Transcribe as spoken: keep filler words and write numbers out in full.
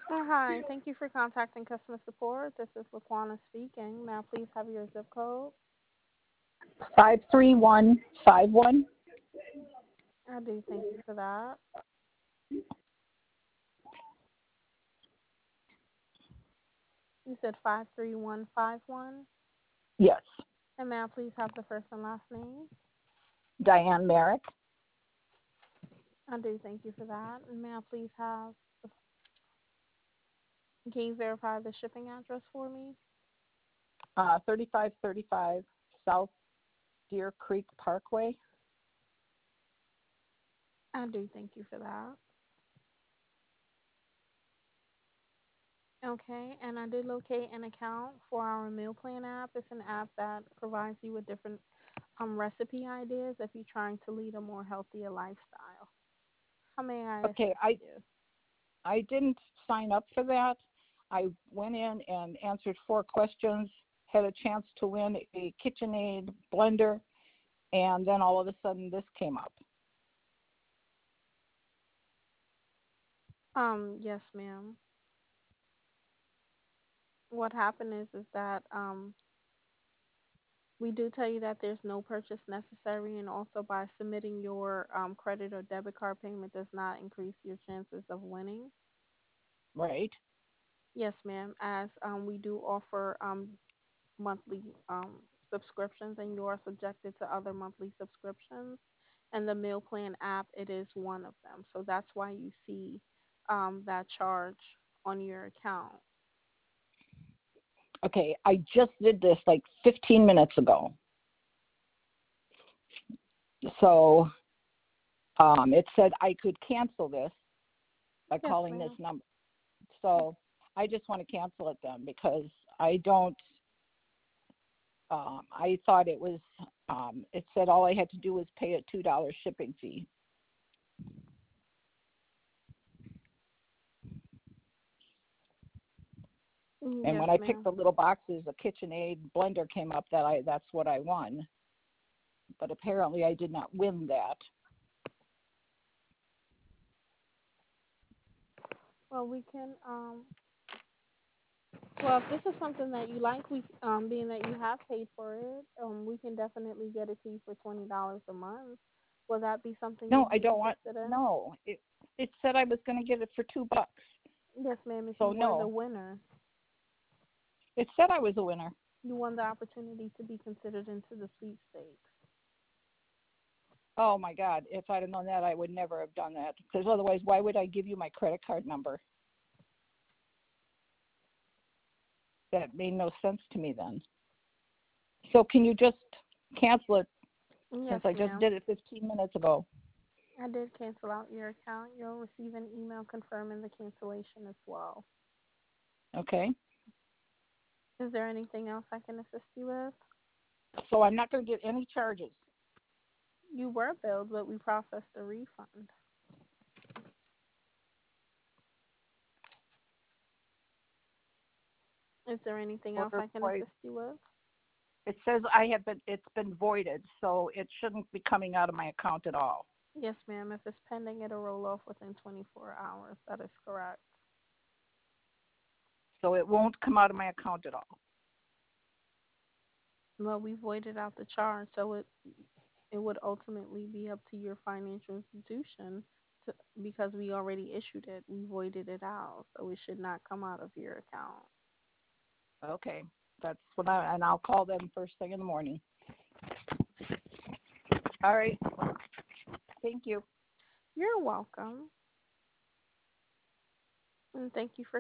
Uh, Hi, thank you for contacting customer support. This is Laquana speaking. May I please have your zip code? Five three one five one. I do thank you for that. You said five three one five one. Yes, And may I please have the first and last name? Diane Merrick. I do thank you for that. And may I please have, can you verify the shipping address for me? Uh, thirty-five thirty-five South Deer Creek Parkway. I do thank you for that. Okay, and I did locate an account for our meal plan app. It's an app that provides you with different um, recipe ideas if you're trying to lead a more healthier lifestyle. How may I Okay, assist I you? I didn't sign up for that. I went in and answered four questions, had a chance to win a KitchenAid blender, and then all of a sudden this came up. Um, yes, ma'am. What happened is is that um we do tell you that there's no purchase necessary, and also by submitting your um, credit or debit card payment does not increase your chances of winning. Right? Yes, ma'am. As um, we do offer um, monthly um, subscriptions, and you are subjected to other monthly subscriptions. And the meal plan app, it is one of them. So that's why you see um, that charge on your account. Okay, I just did this like fifteen minutes ago. So um, it said I could cancel this by Yes, calling this ma'am. number. So I just want to cancel it then because I don't. Um, I thought it was. Um, it said all I had to do was pay a two dollar shipping fee, Mm, and yes, when I picked ma'am. the little boxes, a KitchenAid blender came up that I that's what I won. But apparently I did not win that. Well, we can um, well, if this is something that you like, we um, being that you have paid for it, um, we can definitely get it to you for twenty dollars a month. Will that be something No, you'd I be don't want. interested in? No, it it said I was going to get it for two bucks. Yes, ma'am. If you So were the no, winner, it said I was a winner. you won the opportunity to be considered into the sweepstakes. Oh my God! If I'd have known that, I would never have done that. Because otherwise, why would I give you my credit card number? That made no sense to me then. So can you just cancel it Yes, since I just ma'am. did it fifteen minutes ago? I did cancel out your account. You'll receive an email confirming the cancellation as well. Okay. Is there anything else I can assist you with? So I'm not going to get any charges. You were billed, but we processed a refund. Is there anything else Or I can why- assist you with? it says I have been. It's been voided, so it shouldn't be coming out of my account at all. Yes, ma'am. If it's pending, it'll roll off within twenty-four hours. That is correct. So it won't come out of my account at all. Well, we voided out the charge, so it it would ultimately be up to your financial institution to, because we already issued it. We voided it out, so it should not come out of your account. Okay. That's what I and I'll call them first thing in the morning. All right. Thank you. You're welcome, and thank you for